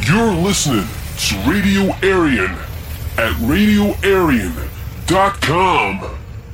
You're listening to Radio Aryan at RadioAryan.com.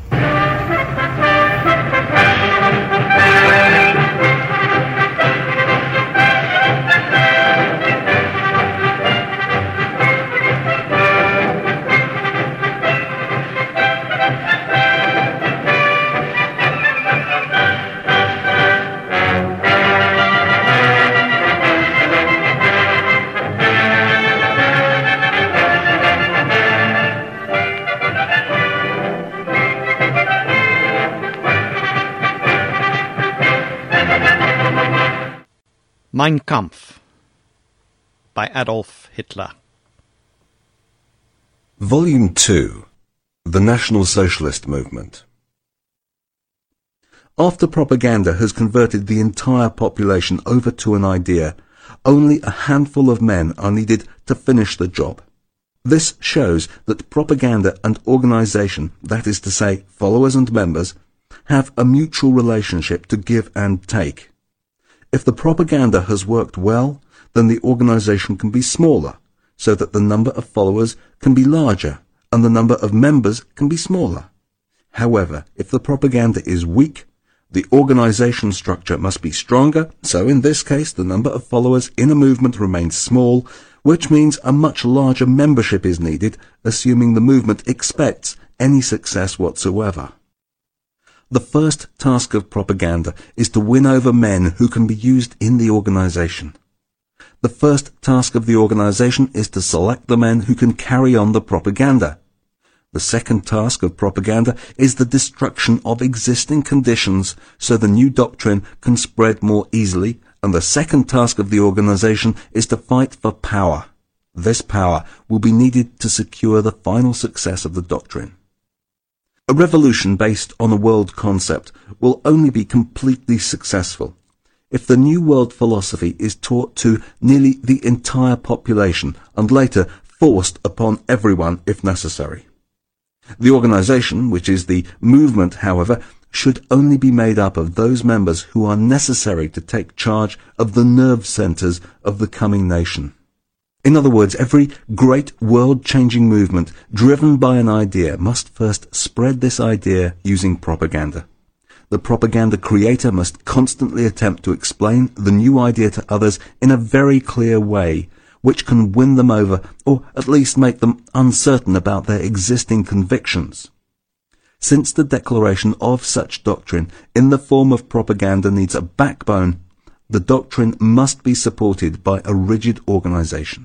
Mein Kampf by Adolf Hitler. Volume 2. The National Socialist Movement. After propaganda has converted the entire population over to an idea, only a handful of men are needed to finish the job. This shows that propaganda and organization, that is to say, followers and members, have a mutual relationship to give and take. If the propaganda has worked well, then the organization can be smaller, so that the number of followers can be larger and the number of members can be smaller. However, if the propaganda is weak, the organization structure must be stronger, so in this case the number of followers in a movement remains small, which means a much larger membership is needed, assuming the movement expects any success whatsoever. The first task of propaganda is to win over men who can be used in the organization. The first task of the organization is to select the men who can carry on the propaganda. The second task of propaganda is the destruction of existing conditions so the new doctrine can spread more easily, and the second task of the organization is to fight for power. This power will be needed to secure the final success of the doctrine. A revolution based on a world concept will only be completely successful if the new world philosophy is taught to nearly the entire population and later forced upon everyone if necessary. The organization, which is the movement, however, should only be made up of those members who are necessary to take charge of the nerve centers of the coming nation. In other words, every great world-changing movement driven by an idea must first spread this idea using propaganda. The propaganda creator must constantly attempt to explain the new idea to others in a very clear way, which can win them over or at least make them uncertain about their existing convictions. Since the declaration of such doctrine in the form of propaganda needs a backbone, the doctrine must be supported by a rigid organization.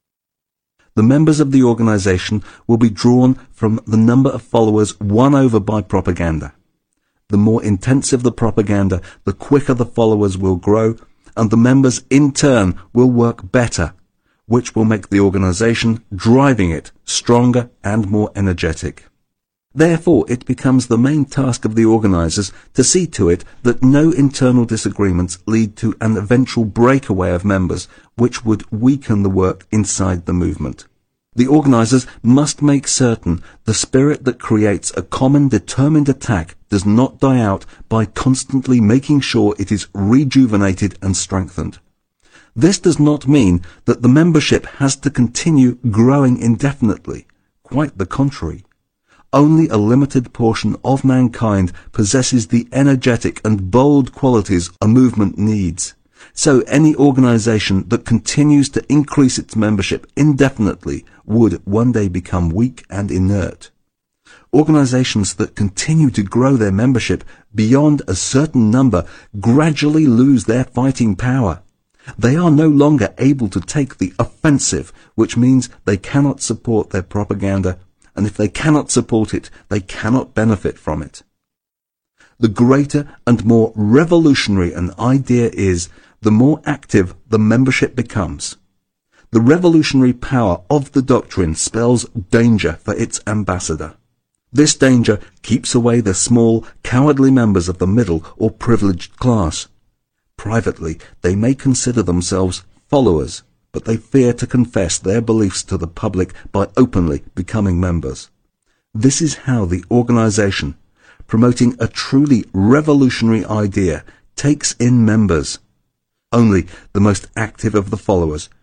The members of the organization will be drawn from the number of followers won over by propaganda. The more intensive the propaganda, the quicker the followers will grow, and the members in turn will work better, which will make the organization driving it stronger and more energetic. Therefore, it becomes the main task of the organizers to see to it that no internal disagreements lead to an eventual breakaway of members, which would weaken the work inside the movement. The organizers must make certain the spirit that creates a common determined attack does not die out by constantly making sure it is rejuvenated and strengthened. This does not mean that the membership has to continue growing indefinitely. Quite the contrary. Only a limited portion of mankind possesses the energetic and bold qualities a movement needs. So any organization that continues to increase its membership indefinitely would one day become weak and inert. Organizations that continue to grow their membership beyond a certain number gradually lose their fighting power. They are no longer able to take the offensive, which means they cannot support their propaganda, and if they cannot support it, they cannot benefit from it. The greater and more revolutionary an idea is, the more active the membership becomes. The revolutionary power of the doctrine spells danger for its ambassador. This danger keeps away the small, cowardly members of the middle or privileged class. Privately, they may consider themselves followers, but they fear to confess their beliefs to the public by openly becoming members. This is how the organization, promoting a truly revolutionary idea, takes in members. Only the most active of the followers,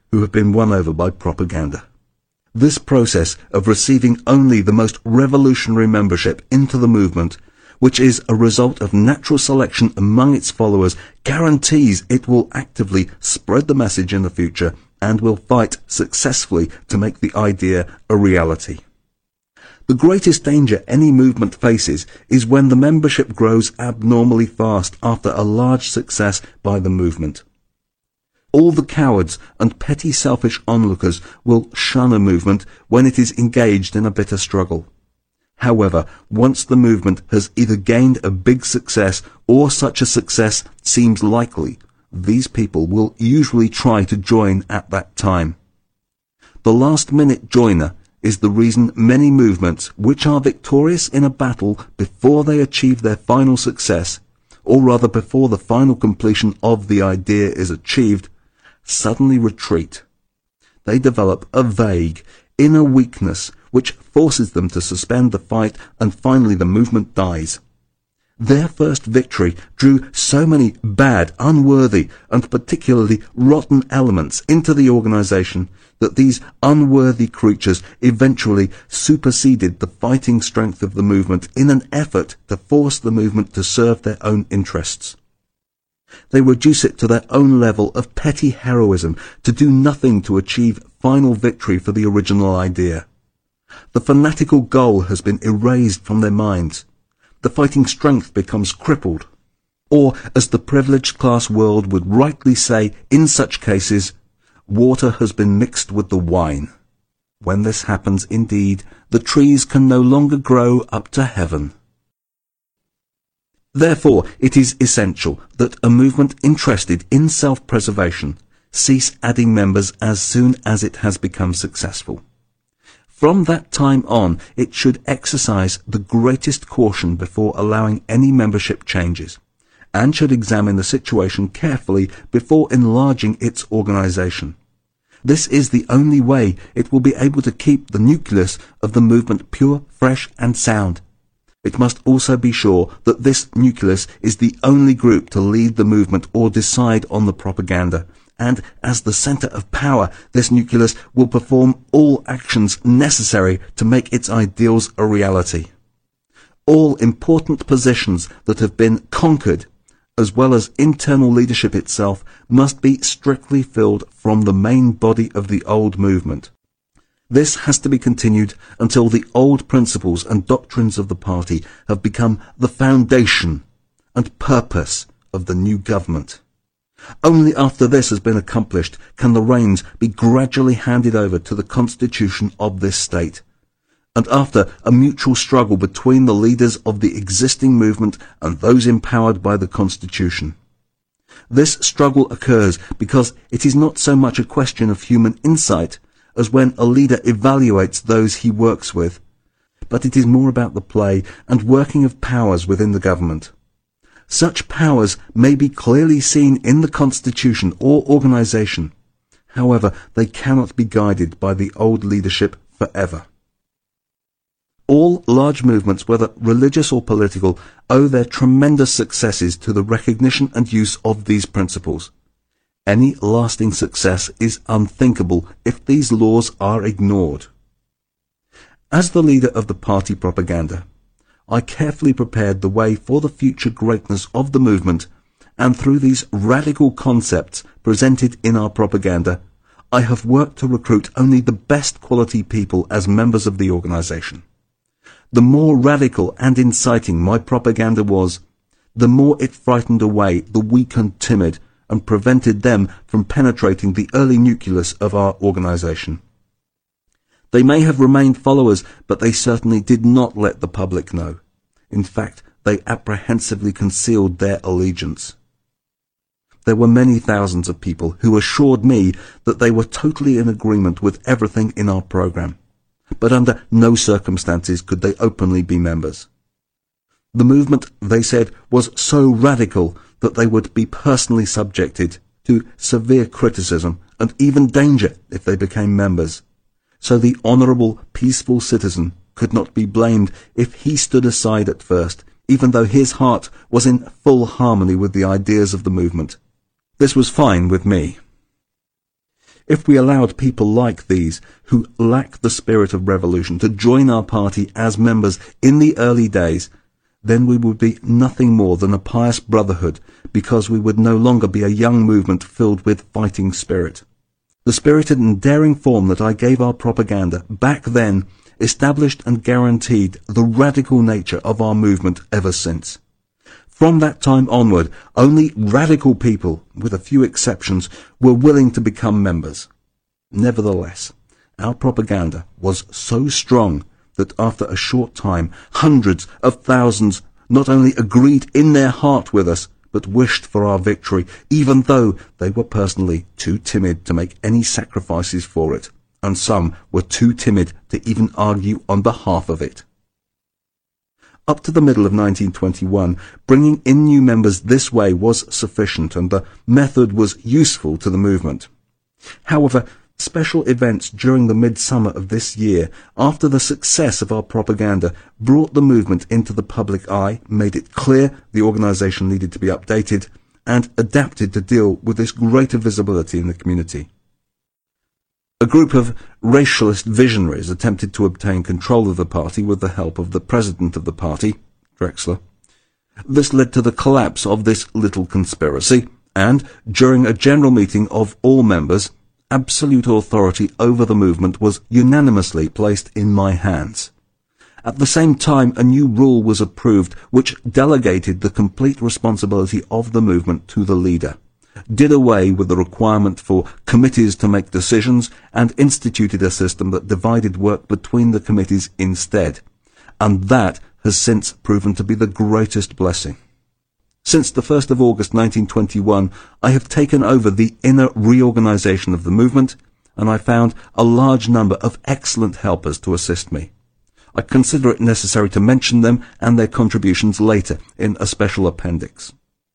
who have been won over by propaganda. This process of receiving only the most revolutionary membership into the movement, which is a result of natural selection among its followers, guarantees it will actively spread the message in the future and will fight successfully to make the idea a reality. The greatest danger any movement faces is when the membership grows abnormally fast after a large success by the movement. All the cowards and petty selfish onlookers will shun a movement when it is engaged in a bitter struggle. However, once the movement has either gained a big success or such a success seems likely, these people will usually try to join at that time. The last-minute joiner is the reason many movements which are victorious in a battle before they achieve their final success, or rather before the final completion of the idea is achieved, suddenly retreat. They develop a vague, inner weakness which forces them to suspend the fight, and finally the movement dies. Their first victory drew so many bad, unworthy, and particularly rotten elements into the organization that these unworthy creatures eventually superseded the fighting strength of the movement in an effort to force the movement to serve their own interests. They reduce it to their own level of petty heroism to do nothing to achieve final victory for the original idea. The fanatical goal has been erased from their minds. The fighting strength becomes crippled. Or, as the privileged class world would rightly say in such cases, water has been mixed with the wine. When this happens indeed, the trees can no longer grow up to heaven. Therefore, it is essential that a movement interested in self-preservation cease adding members as soon as it has become successful. From that time on, it should exercise the greatest caution before allowing any membership changes, and should examine the situation carefully before enlarging its organization. This is the only way it will be able to keep the nucleus of the movement pure, fresh, and sound. It must also be sure that this nucleus is the only group to lead the movement or decide on the propaganda, and as the center of power, this nucleus will perform all actions necessary to make its ideals a reality. All important positions that have been conquered, as well as internal leadership itself, must be strictly filled from the main body of the old movement. This has to be continued until the old principles and doctrines of the party have become the foundation and purpose of the new government. Only after this has been accomplished can the reins be gradually handed over to the constitution of this state, and after a mutual struggle between the leaders of the existing movement and those empowered by the constitution. This struggle occurs because it is not so much a question of human insight as when a leader evaluates those he works with, but it is more about the play and working of powers within the government. Such powers may be clearly seen in the constitution or organization. However, they cannot be guided by the old leadership forever. All large movements, whether religious or political, owe their tremendous successes to the recognition and use of these principles. Any lasting success is unthinkable if these laws are ignored. As the leader of the party propaganda, I carefully prepared the way for the future greatness of the movement, and through these radical concepts presented in our propaganda, I have worked to recruit only the best quality people as members of the organization. The more radical and inciting my propaganda was, the more it frightened away the weak and timid and prevented them from penetrating the early nucleus of our organization. They may have remained followers, but they certainly did not let the public know. In fact, they apprehensively concealed their allegiance. There were many thousands of people who assured me that they were totally in agreement with everything in our program, but under no circumstances could they openly be members. The movement, they said, was so radical that they would be personally subjected to severe criticism and even danger if they became members. So the honourable, peaceful citizen could not be blamed if he stood aside at first, even though his heart was in full harmony with the ideas of the movement. This was fine with me. If we allowed people like these, who lack the spirit of revolution, to join our party as members in the early days, then we would be nothing more than a pious brotherhood, because we would no longer be a young movement filled with fighting spirit. The spirited and daring form that I gave our propaganda back then established and guaranteed the radical nature of our movement ever since. From that time onward, only radical people, with a few exceptions, were willing to become members. Nevertheless, our propaganda was so strong that after a short time, hundreds of thousands not only agreed in their heart with us, but wished for our victory, even though they were personally too timid to make any sacrifices for it, and some were too timid to even argue on behalf of it. Up to the middle of 1921, bringing in new members this way was sufficient, and the method was useful to the movement. However, special events during the midsummer of this year, after the success of our propaganda, brought the movement into the public eye, made it clear the organization needed to be updated, and adapted to deal with this greater visibility in the community. A group of racialist visionaries attempted to obtain control of the party with the help of the president of the party, Drexler. This led to the collapse of this little conspiracy, and, during a general meeting of all members, absolute authority over the movement was unanimously placed in my hands. At the same time, a new rule was approved which delegated the complete responsibility of the movement to the leader, did away with the requirement for committees to make decisions, and instituted a system that divided work between the committees instead, and that has since proven to be the greatest blessing. Since the 1st of August 1921, I have taken over the inner reorganization of the movement, and I found a large number of excellent helpers to assist me. I consider it necessary to mention them and their contributions later in a special appendix.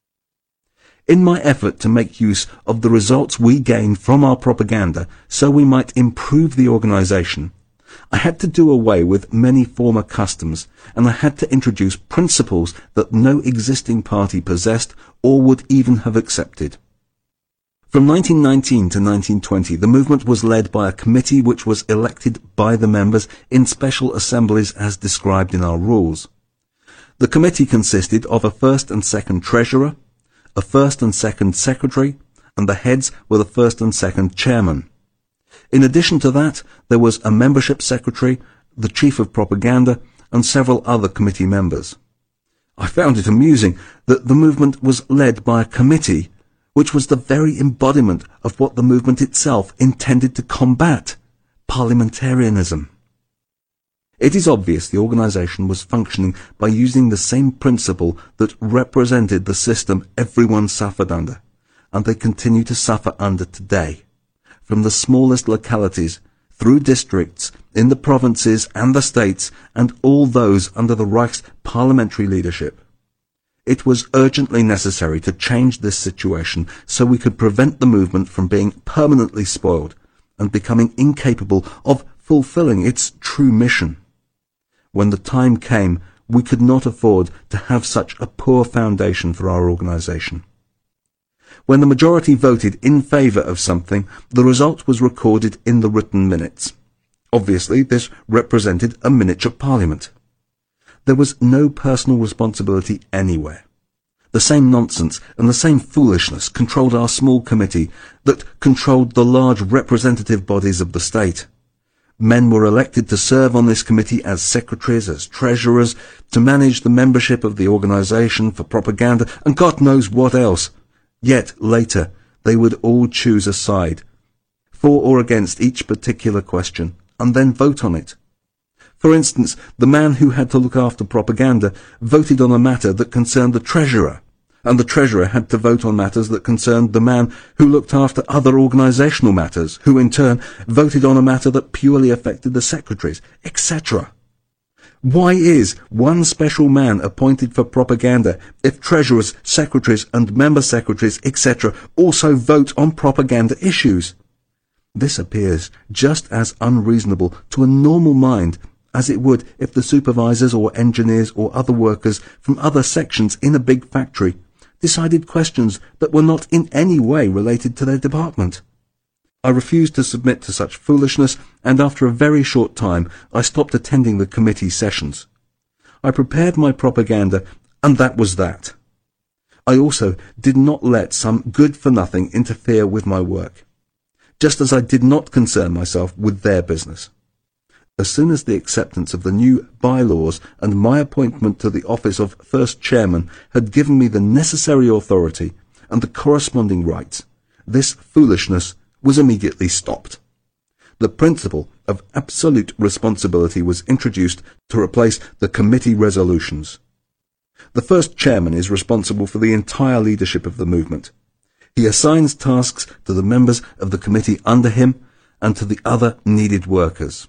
In my effort to make use of the results we gained from our propaganda so we might improve the organization, I had to do away with many former customs, and I had to introduce principles that no existing party possessed or would even have accepted. From 1919 to 1920, the movement was led by a committee which was elected by the members in special assemblies as described in our rules. The committee consisted of a first and second treasurer, a first and second secretary, and the heads were the first and second chairman. In addition to that, there was a membership secretary, the chief of propaganda, and several other committee members. I found it amusing that the movement was led by a committee which was the very embodiment of what the movement itself intended to combat, parliamentarianism. It is obvious the organization was functioning by using the same principle that represented the system everyone suffered under, and they continue to suffer under today, from the smallest localities, through districts, in the provinces and the states, and all those under the Reich's parliamentary leadership. It was urgently necessary to change this situation so we could prevent the movement from being permanently spoiled and becoming incapable of fulfilling its true mission. When the time came, we could not afford to have such a poor foundation for our organization. When the majority voted in favor of something, the result was recorded in the written minutes. Obviously, this represented a miniature parliament. There was no personal responsibility anywhere. The same nonsense and the same foolishness controlled our small committee that controlled the large representative bodies of the state. Men were elected to serve on this committee as secretaries, as treasurers, to manage the membership of the organization, for propaganda, and God knows what else. Yet, later, they would all choose a side, for or against each particular question, and then vote on it. For instance, the man who had to look after propaganda voted on a matter that concerned the treasurer, and the treasurer had to vote on matters that concerned the man who looked after other organizational matters, who in turn voted on a matter that purely affected the secretaries, etc. Why is one special man appointed for propaganda if treasurers, secretaries, and member secretaries, etc. also vote on propaganda issues? This appears just as unreasonable to a normal mind as it would if the supervisors or engineers or other workers from other sections in a big factory decided questions that were not in any way related to their department. I refused to submit to such foolishness, and after a very short time I stopped attending the committee sessions. I prepared my propaganda, and that was that. I also did not let some good-for-nothing interfere with my work, just as I did not concern myself with their business. As soon as the acceptance of the new bylaws and my appointment to the office of first chairman had given me the necessary authority and the corresponding rights, this foolishness was immediately stopped. The principle of absolute responsibility was introduced to replace the committee resolutions. The first chairman is responsible for the entire leadership of the movement. He assigns tasks to the members of the committee under him and to the other needed workers.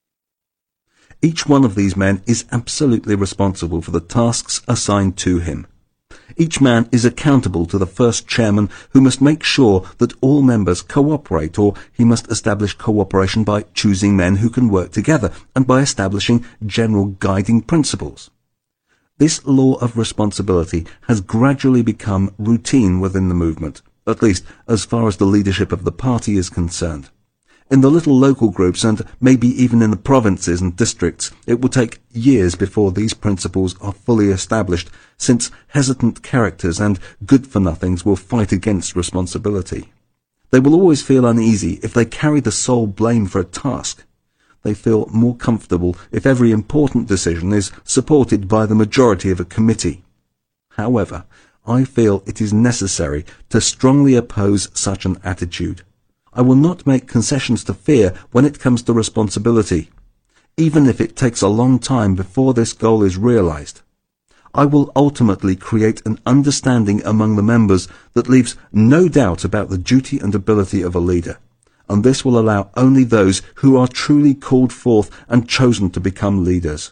Each one of these men is absolutely responsible for the tasks assigned to him. Each man is accountable to the first chairman, who must make sure that all members cooperate, or he must establish cooperation by choosing men who can work together and by establishing general guiding principles. This law of responsibility has gradually become routine within the movement, at least as far as the leadership of the party is concerned. In the little local groups, and maybe even in the provinces and districts, it will take years before these principles are fully established, since hesitant characters and good-for-nothings will fight against responsibility. They will always feel uneasy if they carry the sole blame for a task. They feel more comfortable if every important decision is supported by the majority of a committee. However, I feel it is necessary to strongly oppose such an attitude. I will not make concessions to fear when it comes to responsibility, even if it takes a long time before this goal is realized. I will ultimately create an understanding among the members that leaves no doubt about the duty and ability of a leader, and this will allow only those who are truly called forth and chosen to become leaders.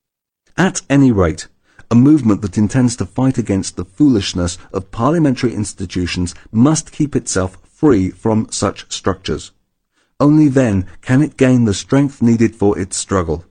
At any rate, a movement that intends to fight against the foolishness of parliamentary institutions must keep itself free from such structures. Only then can it gain the strength needed for its struggle.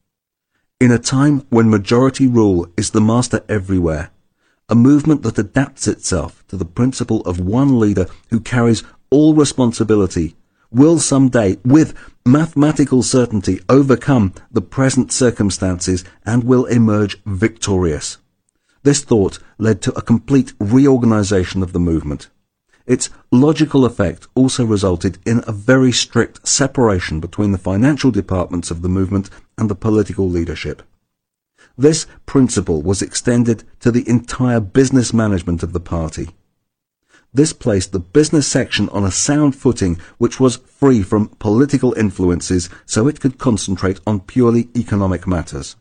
In a time when majority rule is the master everywhere, a movement that adapts itself to the principle of one leader who carries all responsibility will someday, with mathematical certainty, overcome the present circumstances and will emerge victorious. This thought led to a complete reorganization of the movement. Its logical effect also resulted in a very strict separation between the financial departments of the movement and the political leadership. This principle was extended to the entire business management of the party. This placed the business section on a sound footing which was free from political influences, so it could concentrate on purely economic matters.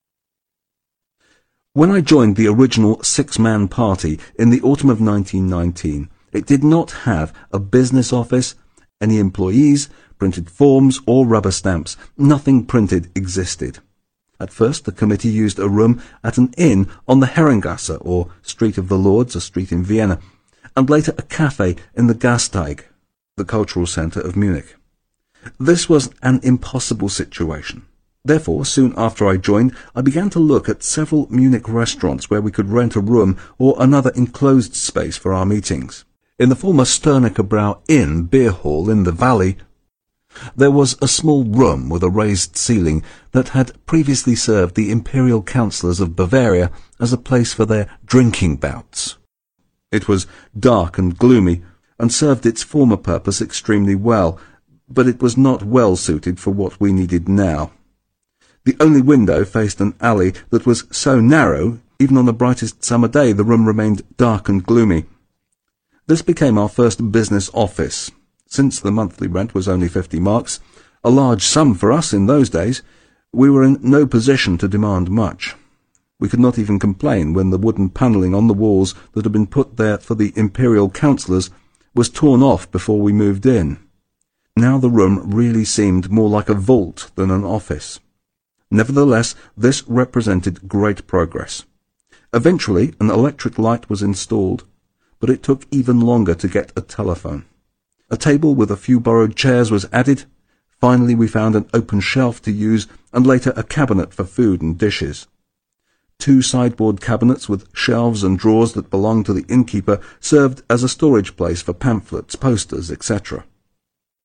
When I joined the original six-man party in the autumn of 1919, it did not have a business office, any employees, printed forms or rubber stamps. Nothing printed existed. At first the committee used a room at an inn on the Herrengasse, or Street of the Lords, a street in Vienna, and later a cafe in the Gasteig, the cultural centre of Munich. This was an impossible situation. Therefore, soon after I joined, I began to look at several Munich restaurants where we could rent a room or another enclosed space for our meetings. In the former Sternecker Brau Inn beer hall in the valley, there was a small room with a raised ceiling that had previously served the imperial councillors of Bavaria as a place for their drinking bouts. It was dark and gloomy, and served its former purpose extremely well, but it was not well suited for what we needed now. The only window faced an alley that was so narrow, even on the brightest summer day the room remained dark and gloomy. This became our first business office. Since the monthly rent was only 50 marks, a large sum for us in those days, we were in no position to demand much. We could not even complain when the wooden panelling on the walls that had been put there for the imperial councillors was torn off before we moved in. Now the room really seemed more like a vault than an office. Nevertheless, this represented great progress. Eventually, an electric light was installed, but it took even longer to get a telephone. A table with a few borrowed chairs was added. Finally, we found an open shelf to use, and later a cabinet for food and dishes. 2 sideboard cabinets with shelves and drawers that belonged to the innkeeper served as a storage place for pamphlets, posters, etc.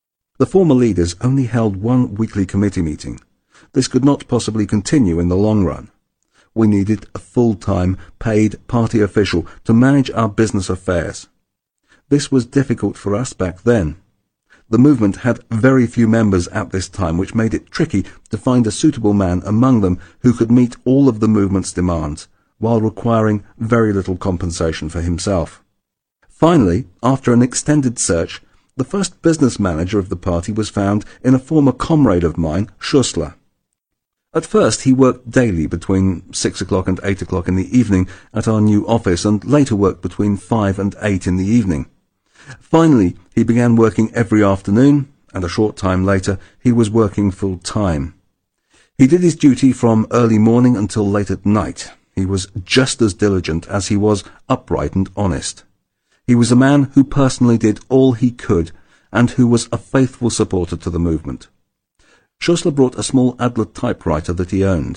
The former leaders only held one weekly committee meeting. This could not possibly continue in the long run. We needed a full-time, paid party official to manage our business affairs. This was difficult for us back then. The movement had very few members at this time, which made it tricky to find a suitable man among them who could meet all of the movement's demands, while requiring very little compensation for himself. Finally, after an extended search, the first business manager of the party was found in a former comrade of mine, Schussler. At first he worked daily between 6 o'clock and 8 o'clock in the evening at our new office, and later worked between 5 and 8 in the evening. Finally, he began working every afternoon, and a short time later he was working full-time. He did his duty from early morning until late at night. He was just as diligent as he was upright and honest. He was a man who personally did all he could, and who was a faithful supporter to the movement. Schussler brought a small Adler typewriter that he owned.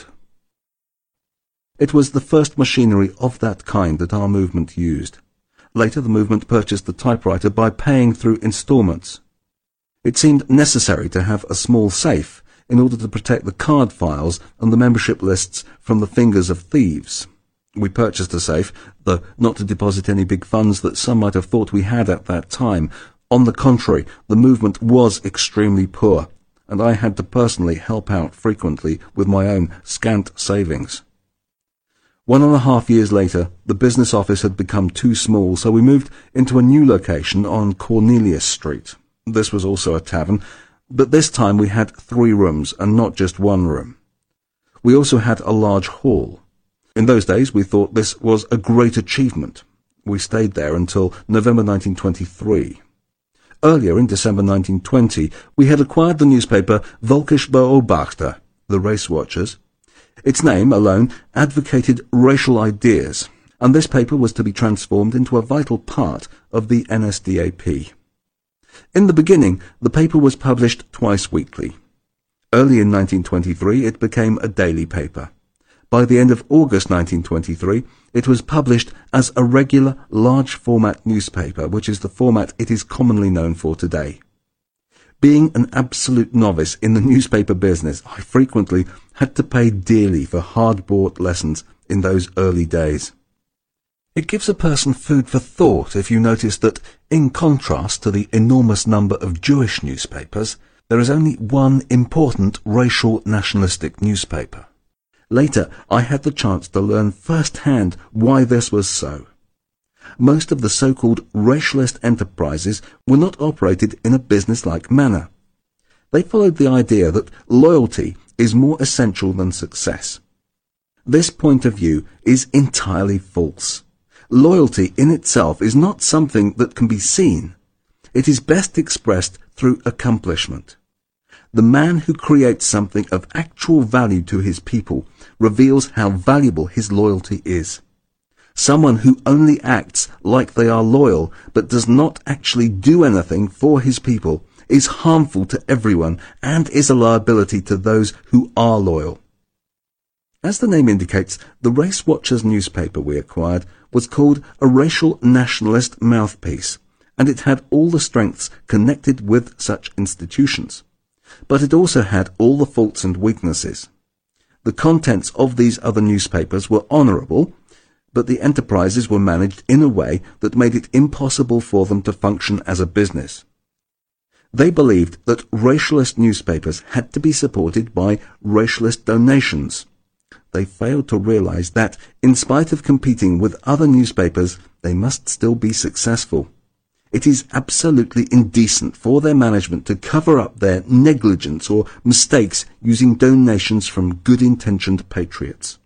It was the first machinery of that kind that our movement used. Later the movement purchased the typewriter by paying through installments. It seemed necessary to have a small safe in order to protect the card files and the membership lists from the fingers of thieves. We purchased a safe, though not to deposit any big funds that some might have thought we had at that time. On the contrary, the movement was extremely poor, and I had to personally help out frequently with my own scant savings. 1.5 years later, the business office had become too small, so we moved into a new location on Cornelius Street. This was also a tavern, but this time we had 3 rooms and not just 1 room. We also had a large hall. In those days we thought this was a great achievement. We stayed there until November 1923. Earlier, in December 1920, we had acquired the newspaper Völkischer Beobachter, the Race Watchers. Its name alone advocated racial ideas, and this paper was to be transformed into a vital part of the NSDAP. In the beginning, the paper was published twice weekly. Early in 1923, it became a daily paper. By the end of August 1923, it was published as a regular, large-format newspaper, which is the format it is commonly known for today. Being an absolute novice in the newspaper business, I frequently had to pay dearly for hard-bought lessons in those early days. It gives a person food for thought if you notice that, in contrast to the enormous number of Jewish newspapers, there is only one important racial nationalistic newspaper. Later, I had the chance to learn firsthand why this was so. Most of the so-called racialist enterprises were not operated in a business-like manner. They followed the idea that loyalty is more essential than success. This point of view is entirely false. Loyalty in itself is not something that can be seen. It is best expressed through accomplishment. The man who creates something of actual value to his people reveals how valuable his loyalty is. Someone who only acts like they are loyal but does not actually do anything for his people is harmful to everyone and is a liability to those who are loyal. As the name indicates, the Race Watchers newspaper we acquired was called a racial nationalist mouthpiece, and it had all the strengths connected with such institutions. But it also had all the faults and weaknesses. The contents of these other newspapers were honourable, but the enterprises were managed in a way that made it impossible for them to function as a business. They believed that racialist newspapers had to be supported by racialist donations. They failed to realize that, in spite of competing with other newspapers, they must still be successful. It is absolutely indecent for their management to cover up their negligence or mistakes using donations from good-intentioned patriots.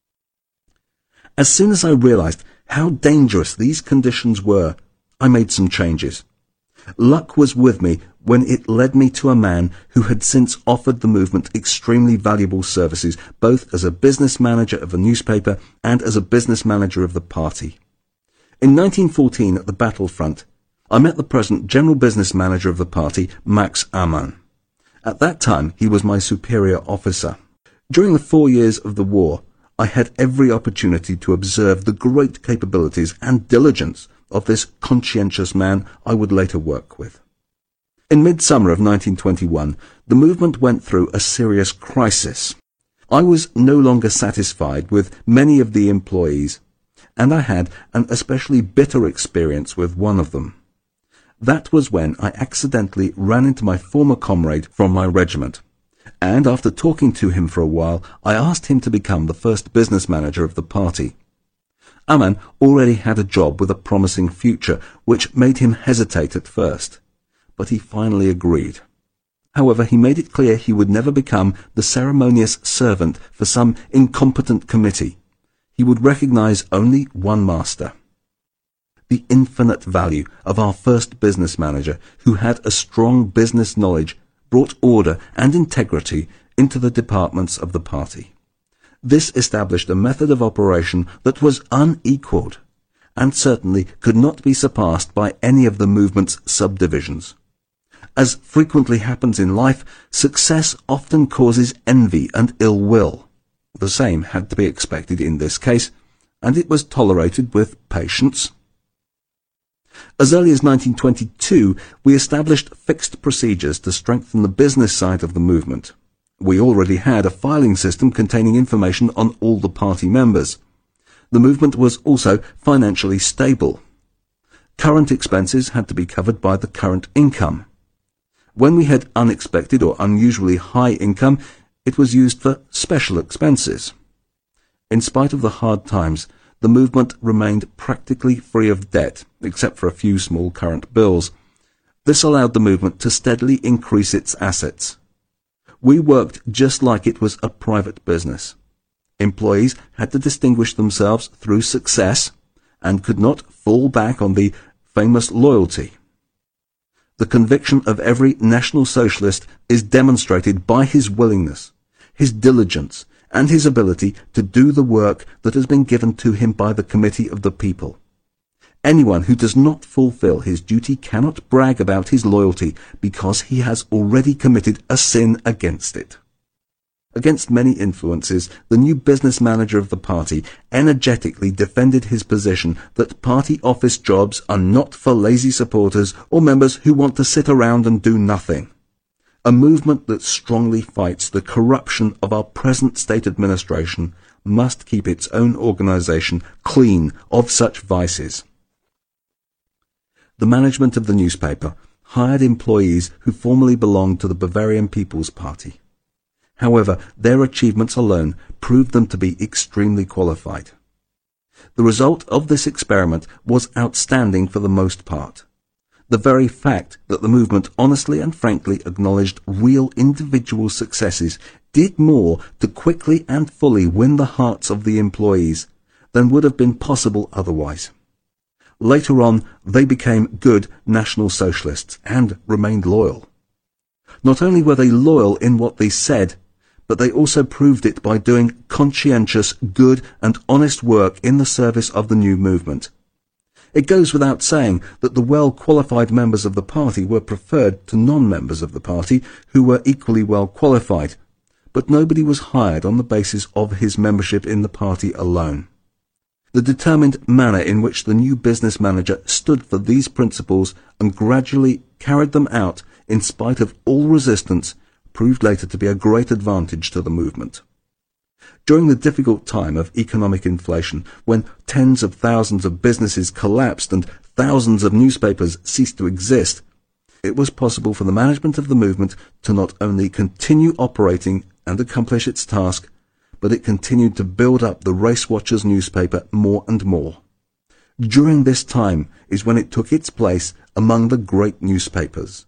As soon as I realized how dangerous these conditions were, I made some changes. Luck was with me when it led me to a man who had since offered the movement extremely valuable services, both as a business manager of a newspaper and as a business manager of the party. In 1914, at the battlefront, I met the present general business manager of the party, Max Amann. At that time, he was my superior officer. During the 4 years of the war, I had every opportunity to observe the great capabilities and diligence of this conscientious man I would later work with. In midsummer of 1921, the movement went through a serious crisis. I was no longer satisfied with many of the employees, and I had an especially bitter experience with one of them. That was when I accidentally ran into my former comrade from my regiment, and after talking to him for a while, I asked him to become the first business manager of the party. Aman already had a job with a promising future, which made him hesitate at first, but he finally agreed. However, he made it clear he would never become the ceremonious servant for some incompetent committee. He would recognize only one master. The infinite value of our first business manager, who had a strong business knowledge, brought order and integrity into the departments of the party. This established a method of operation that was unequaled, and certainly could not be surpassed by any of the movement's subdivisions. As frequently happens in life, success often causes envy and ill will. The same had to be expected in this case, and it was tolerated with patience. As early as 1922, we established fixed procedures to strengthen the business side of the movement. We already had a filing system containing information on all the party members. The movement was also financially stable. Current expenses had to be covered by the current income. When we had unexpected or unusually high income, it was used for special expenses. In spite of the hard times, the movement remained practically free of debt, except for a few small current bills. This allowed the movement to steadily increase its assets. We worked just like it was a private business. Employees had to distinguish themselves through success and could not fall back on the famous loyalty. The conviction of every National Socialist is demonstrated by his willingness, his diligence, and his ability to do the work that has been given to him by the Committee of the People. Anyone who does not fulfill his duty cannot brag about his loyalty because he has already committed a sin against it. Against many influences, the new business manager of the party energetically defended his position that party office jobs are not for lazy supporters or members who want to sit around and do nothing. A movement that strongly fights the corruption of our present state administration must keep its own organization clean of such vices. The management of the newspaper hired employees who formerly belonged to the Bavarian People's Party. However, their achievements alone proved them to be extremely qualified. The result of this experiment was outstanding for the most part. The very fact that the movement honestly and frankly acknowledged real individual successes did more to quickly and fully win the hearts of the employees than would have been possible otherwise. Later on, they became good National Socialists and remained loyal. Not only were they loyal in what they said, but they also proved it by doing conscientious, good and honest work in the service of the new movement. It goes without saying that the well-qualified members of the party were preferred to non-members of the party who were equally well qualified, but nobody was hired on the basis of his membership in the party alone. The determined manner in which the new business manager stood for these principles and gradually carried them out in spite of all resistance proved later to be a great advantage to the movement. During the difficult time of economic inflation, when tens of thousands of businesses collapsed and thousands of newspapers ceased to exist, it was possible for the management of the movement to not only continue operating and accomplish its task, but it continued to build up the Race Watchers newspaper more and more. During this time is when it took its place among the great newspapers.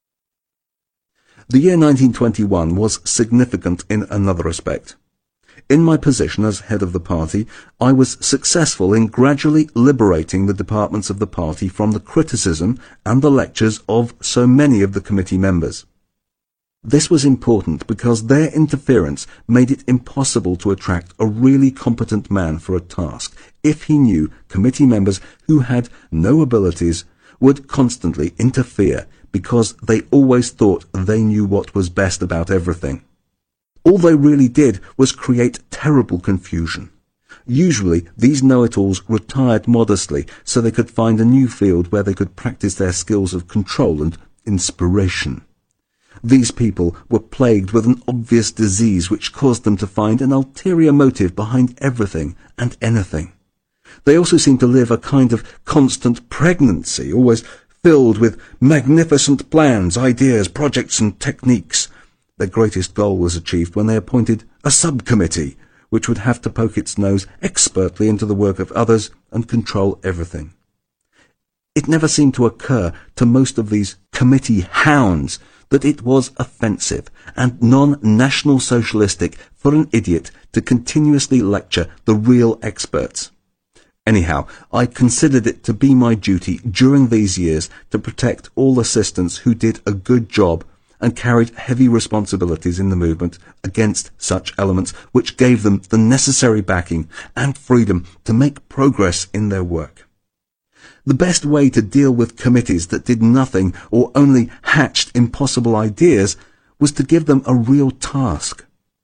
The year 1921 was significant in another respect. In my position as head of the party, I was successful in gradually liberating the departments of the party from the criticism and the lectures of so many of the committee members. This was important because their interference made it impossible to attract a really competent man for a task if he knew committee members who had no abilities would constantly interfere because they always thought they knew what was best about everything. All they really did was create terrible confusion. Usually, these know-it-alls retired modestly so they could find a new field where they could practice their skills of control and inspiration. These people were plagued with an obvious disease which caused them to find an ulterior motive behind everything and anything. They also seemed to live a kind of constant pregnancy, always filled with magnificent plans, ideas, projects and techniques. Their greatest goal was achieved when they appointed a subcommittee, which would have to poke its nose expertly into the work of others and control everything. It never seemed to occur to most of these committee hounds that it was offensive and non-national socialistic for an idiot to continuously lecture the real experts. Anyhow, I considered it to be my duty during these years to protect all assistants who did a good job and carried heavy responsibilities in the movement against such elements which gave them the necessary backing and freedom to make progress in their work. The best way to deal with committees that did nothing or only hatched impossible ideas was to give them a real task.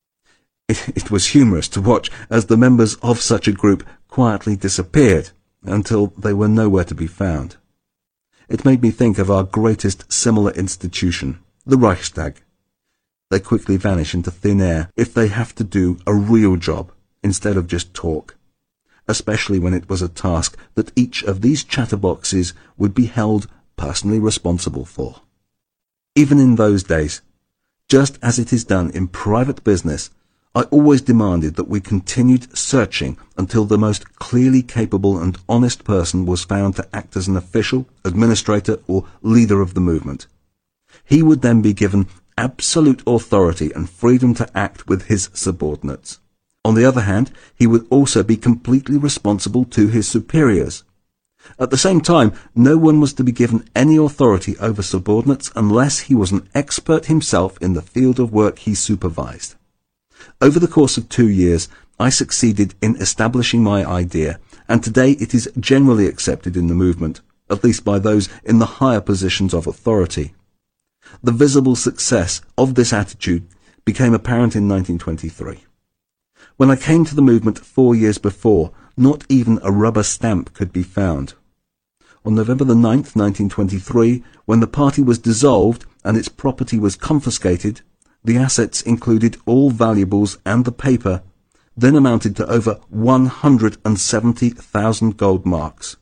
It was humorous to watch as the members of such a group quietly disappeared until they were nowhere to be found. It made me think of our greatest similar institution, the Reichstag. They quickly vanish into thin air if they have to do a real job instead of just talk, especially when it was a task that each of these chatterboxes would be held personally responsible for. Even in those days, just as it is done in private business, I always demanded that we continued searching until the most clearly capable and honest person was found to act as an official, administrator, or leader of the movement. He would then be given absolute authority and freedom to act with his subordinates. On the other hand, he would also be completely responsible to his superiors. At the same time, no one was to be given any authority over subordinates unless he was an expert himself in the field of work he supervised. Over the course of 2 years, I succeeded in establishing my idea, and today it is generally accepted in the movement, at least by those in the higher positions of authority. The visible success of this attitude became apparent in 1923. When I came to the movement 4 years before, not even a rubber stamp could be found. On November the 9th, 1923, when the party was dissolved and its property was confiscated, the assets included all valuables and the paper, then amounted to over 170,000 gold marks.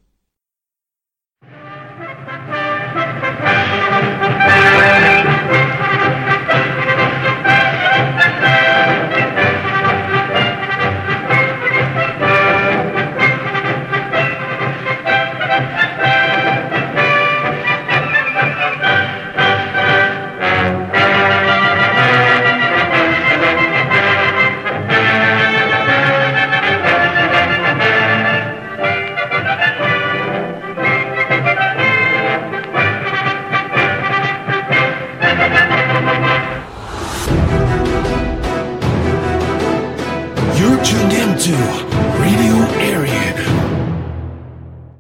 You're tuned into Radio Area.